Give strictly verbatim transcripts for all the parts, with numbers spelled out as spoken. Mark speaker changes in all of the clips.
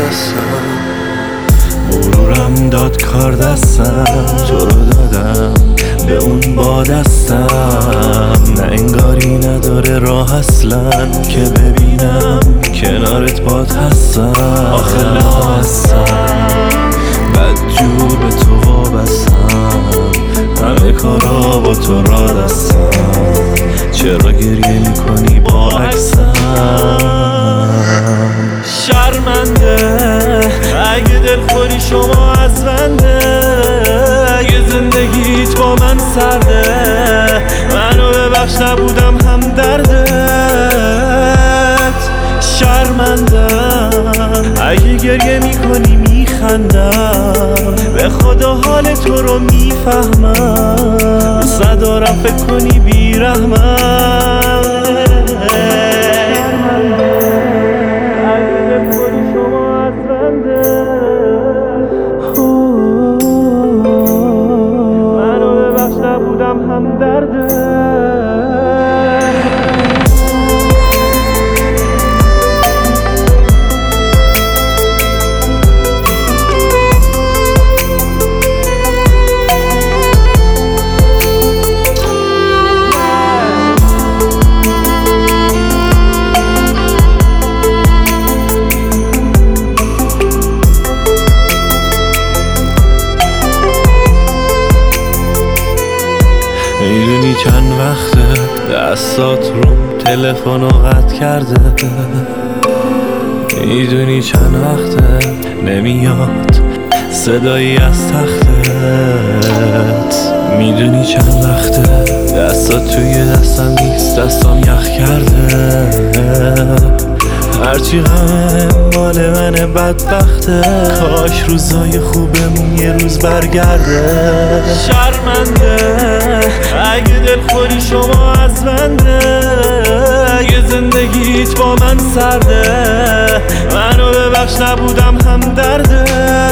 Speaker 1: دستم، غرورم داد کار دستم، تو رو دادم به اون با دستم. نه انگاری نداره راه اصلا که ببینم کنارت باد هستم. آخه نه هستم بدجور به تو وابستم، همه کارا با تو را دستم. چرا گریه میکنی با عکسم؟ شرمنده اگه دلخوری شما از بنده، اگه زندگیت با من سرده، منو ببخش نبودم هم دردت. شرمندم اگه گریه میکنی میخندم، به خدا حال تو رو میفهمم، صدارم فکر کنی بیرحمم. هم درده میدونی چند وقته دستات روم تلفنو قطع کرده، میدونی چند وقته نمیاد صدایی از تختت، میدونی چند وقته دستات توی دستم نیست، دستام یخ کرده. هرچی غمه مال من بدبخته، کاش روزای خوبمون یه روز برگرده. شرمنده اگه دلخوری شما از بنده، اگه زندگیت با من سرده، منو ببخش نبودم هم دردت.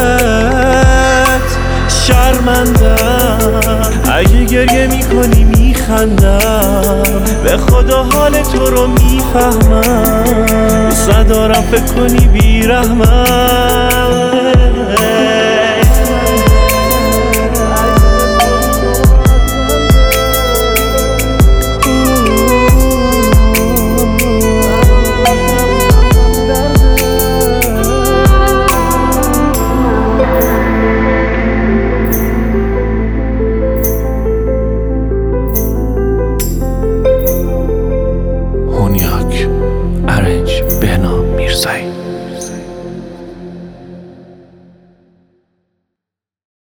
Speaker 1: شرمندم اگه گریه میکنی میخندم، به خدا حال تو رو میفهمم، صدارم فکر کنی بیرحمم. هونیاک، ارنج بهنام میرزایی.